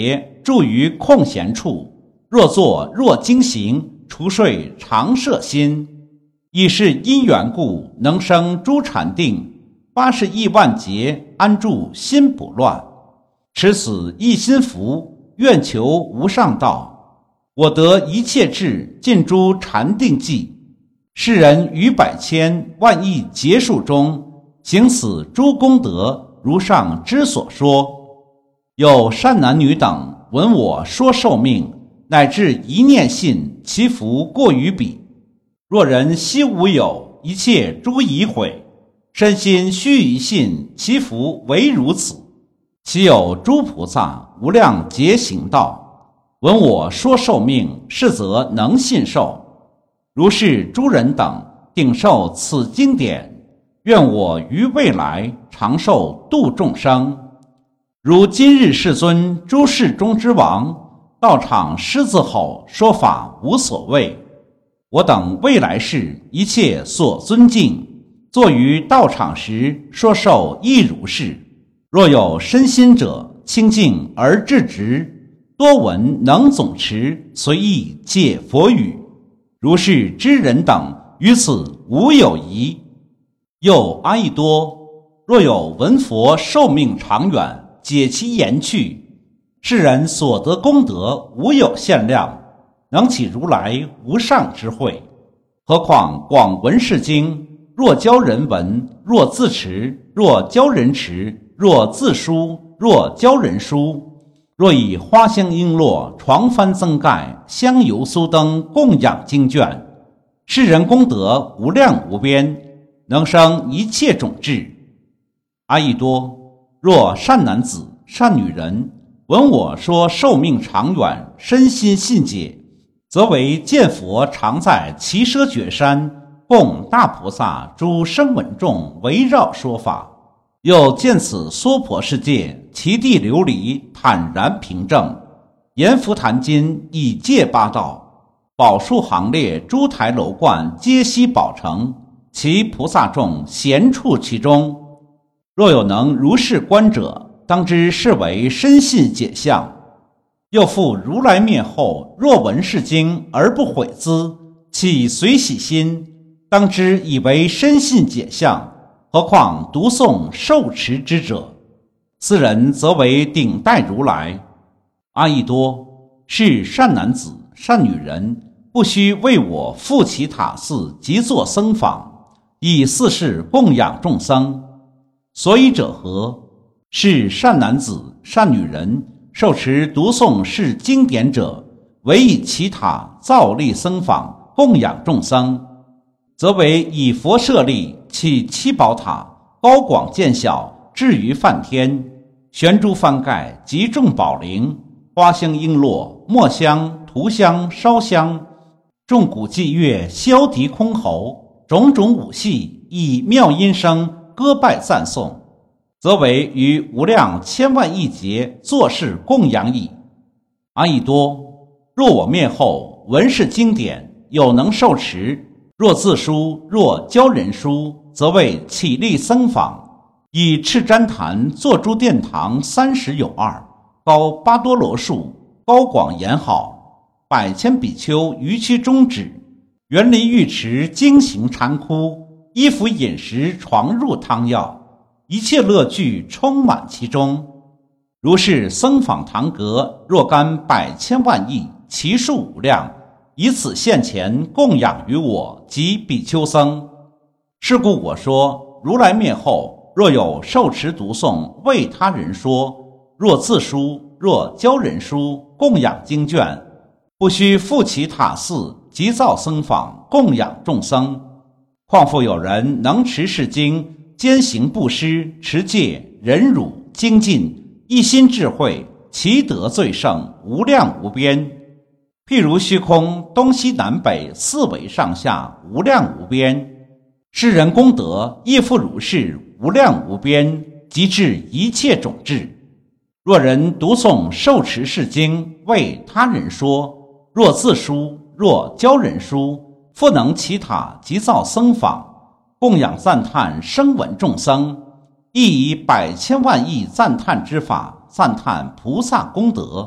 住于空闲处，若坐若经行，除睡常摄心。以是因缘故，能生诸禅定，80亿万劫，安住心不乱。持此一心福，愿求无上道。我得一切智，尽诸禅定际。世人于百千万亿劫数中，行此诸功德，如上之所说。有善男女等闻我说寿命，乃至一念信，其福过于彼。若人悉无有，一切诸已毁，身心须臾信，其福唯如此。其有诸菩萨无量劫行道，闻我说寿命，是则能信受。如是诸人等，顶受此经典，愿我于未来长寿度众生。如今日世尊诸世中之王，道场狮子吼，说法无所谓。我等未来世一切所尊敬，坐于道场时，说受亦如是。若有身心者，清净而至直，多闻能总持，随意解佛语。如是之人等，于此无有疑。又阿逸多，若有闻佛寿命长远，解其言趣，世人所得功德无有限量，能起如来无上智慧。何况广闻是经，若教人闻，若自持，若教人持，若自书，若教人书。若以花香璎珞、床幡增盖、香油酥灯供养经卷，世人功德无量无边，能生一切种智。阿逸多，若善男子善女人闻我说寿命长远，身心信解，则为见佛常在耆阇觉山，供大菩萨诸声闻众围绕说法。又见此娑婆世界，其地琉璃坦然平正，阎浮檀金以戒八道，宝树行列诸台楼观皆悉宝成，其菩萨众闲处其中。若有能如是观者，当知是为深信解相。又复如来灭后，若闻是经而不悔兹，起随喜心，当知以为深信解相。何况读诵受持之者，斯人则为顶戴如来。阿逸多，是善男子善女人，不须为我复其塔寺及作僧坊，以四事供养众生。所以者何？是善男子善女人受持读诵是经典者，唯以其塔造立僧坊，供养众生，则为以佛舍利，起七宝塔，高广见小，至于梵天，悬诸幡盖，集众宝铃，花香璎珞，墨香涂香烧香，众鼓伎乐，箫笛箜篌，种种舞戏，以妙音声歌拜赞颂，则为于无量千万亿劫作事供养矣。阿逸多，若我灭后，闻是经典，有能受持，若自书，若教人书，则为起立僧坊，以赤毡檀作诸殿堂30有2，高8多罗树，高广严好，100千比丘于其中止，园林浴池，经行禅窟，衣服饮食，床褥汤药，一切乐具充满其中。如是僧坊堂阁，若干100千万亿，其数无量，以此现前供养于我及比丘僧。是故我说，如来灭后，若有受持读诵为他人说，若自书，若教人书，供养经卷，不须复其塔寺，即造僧坊，供养众生。况复有人能持是经，兼行布施、持戒、忍辱、精进，一心智慧，其德最胜，无量无边。譬如虚空东西南北四维上下，无量无边。世人功德亦复如是，无量无边，及至一切种智。若人读诵受持是经，为他人说，若自书，若教人书，复能起塔即造僧坊，供养赞叹声闻众生，亦以100千万亿赞叹之法赞叹菩萨功德。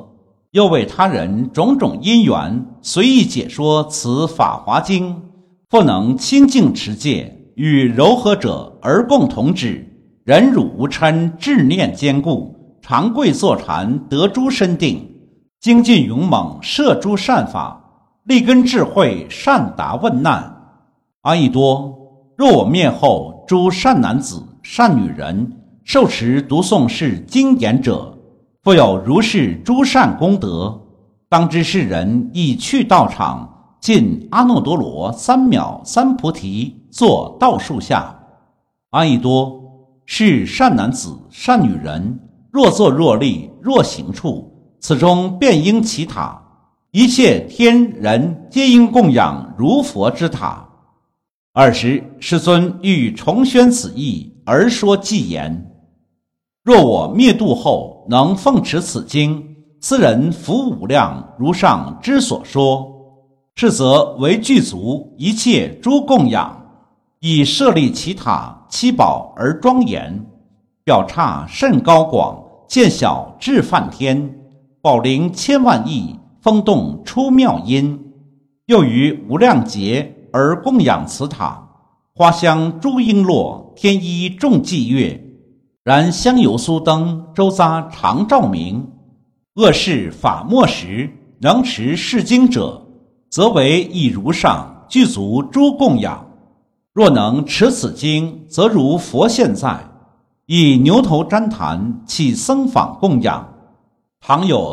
又为他人种种因缘，随意解说此法华经，复能清净持戒，与柔和者而共同止，忍辱无嗔，智念坚固，长跪坐禅，得诸身定，精进勇猛，摄诸善法，立根智慧，善答问难。阿逸多，若我灭后，诸善男子、善女人受持读诵是经言者，复有如是诸善功德，当知世人已去道场，进阿耨多罗三藐三菩提，坐道树下。阿逸多，是善男子、善女人，若坐若立，若行处，此中便应其塔，一切天人皆应供养如佛之塔。尔时世尊欲重宣此义，而说偈言：若我灭度后，能奉持此经，斯人福无量，如上之所说，是则为具足一切诸供养，以设立其塔，七宝而庄严，表刹甚高广，见小至梵天，宝灵千万亿，风动出妙音。又于无量劫而供养此塔，花香诸璎珞，天衣众伎乐，燃香油酥灯，周匝常照明。恶事法末时，能持是经者，则为以如上具足诸供养。若能持此经，则如佛现在，以牛头旃檀起僧坊供养。旁有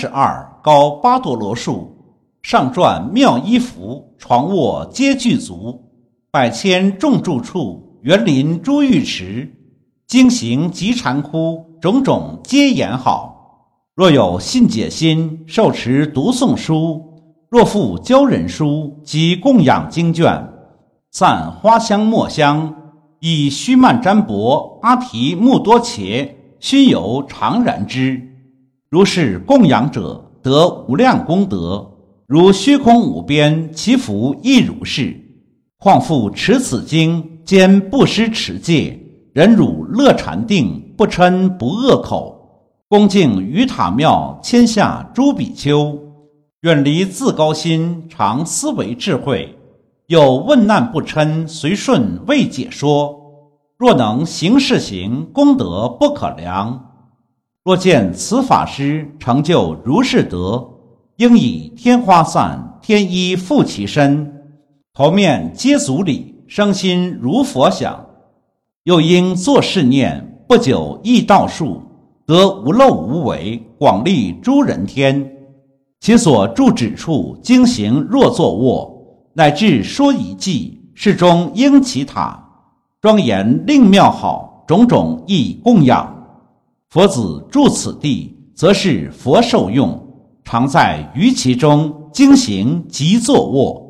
32高八多罗树，上转妙衣服，床卧皆具足，百千众住处，园林诸浴池，经行及禅窟，种种皆言好。若有信解心，受持读诵书，若复教人书及供养经卷，散花香末香，以须曼占卜阿提木多伽熏油常燃之，如是供养者，得无量功德，如虚空无边，其福亦如是。况复持此经，兼布施持戒，忍辱乐禅定，不嗔不恶口，恭敬于塔庙千下诸比丘，远离自高心，常思维智慧，有问难不嗔，随顺未解说。若能行是行，功德不可量。若见此法师成就如是德，应以天花散，天衣覆其身，头面皆足礼，生心如佛想。又应作是念，不久亦道树，得无漏无为，广利诸人天。其所住止处，经行若坐卧，乃至说一偈，是中应其塔，庄严令妙好，种种亦供养。佛子住此地，则是佛受用，常在于其中，经行即坐卧。